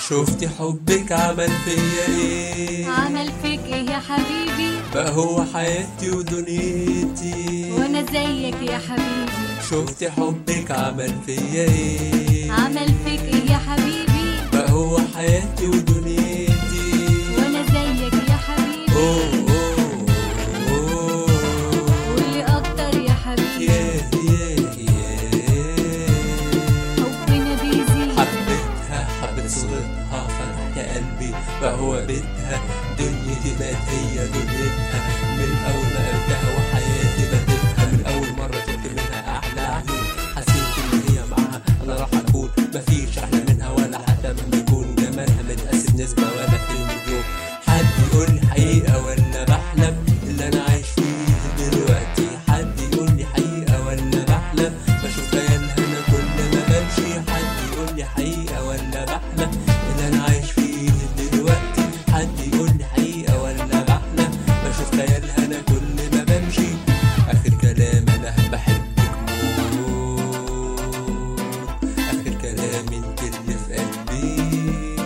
شفتي حبك عمل فيا ايه؟ عمل فيك ايه يا حبيبي؟ بقى هو حياتي ودنيتي وانا زيك يا حبيبي. شفتي حبك عمل فيا ايه؟ عمل فيك ايه يا حبيبي؟ بقى هو حياتي ودنيتي وانا زيك يا حبيبي. اوه اوه اوه قولي اكتر يا حبيبي. ياه ياه ياه حبنا بيزيد. حبيتها حبيت صورتها فتحت قلبي بقى هو بيتها دنيتي بقت هي دنيتها من اول ما قابلتها وحياتي بديتها من اول مرة شفت منها احلى عيون حسيت ان هي معاها انا راح اكون مفيش احلى منها ولا حتى مهما يكون جمالها متقسم نسبة ولا في المليون. حد يقول لي حقيقة ولا بحلم اللي انا عايش فيه دلوقتي؟ حد يقول لي حقيقة ولا بحلم بشوف خيالها انا كل ما بمشي؟ حد يقول لي حقيقة ولا بحلم اللي انا عايش فيه دلوقتي؟ حد يقول لي حقيقة ولا بحلم بشوف خيالها انا كل ما بمشي؟ اخر كلام انا بحبك موت، اخر كلام انت اللي في قلبي،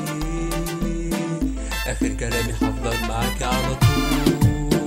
اخر كلامي هفضل معاكي على طول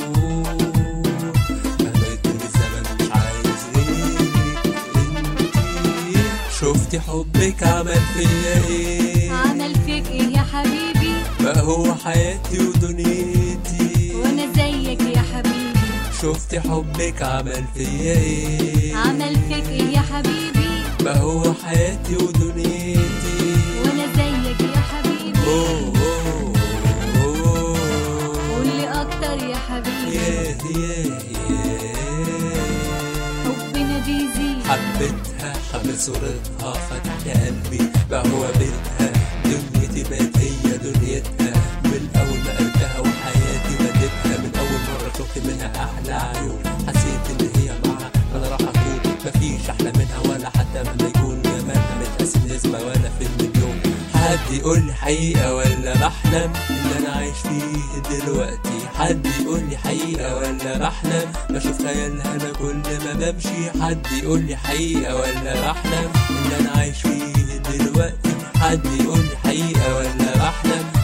مهما يطول الزمن مش عايز غيرك انتي. شفتي حبك عمل فيا ايه؟ عمل فيك ايه يا حبيبي؟ بقى هو حياتي ودنيتي وانا زيك يا حبيبي. شفتي حبك عمل فيا ايه؟ عمل فيك ايه يا حبيبي؟ بقى هو حياتي ودنيتي وانا زيك يا حبيبي. اوه اوه اوه قولي اكتر يا حبيبي. ياه ياه ياه حبنا بيزيد. حبيتها حبيت صورتها فتحت قلبي بقى هو بيتها دنيتي بقت هي دنيتها من اول ما قابلتها وحياتي بديتها من اول مرة شفت منها احلى عيون حسيت ان هي معاها انا راح اكون مفيش احلى منها ولا حتى مهما يكون جمالها متقسم نسبة ولا في المليون. حد يقول لي حقيقة ولا بحلم اللي انا عايش فيه دلوقتي؟ حد يقول لي حقيقة ولا بحلم بشوف خيالها انا كل ما بمشي؟ حد يقول لي حقيقة ولا بحلم اللي انا عايش فيه دلوقتي؟ حد يقول لي حقيقة ولا بحلم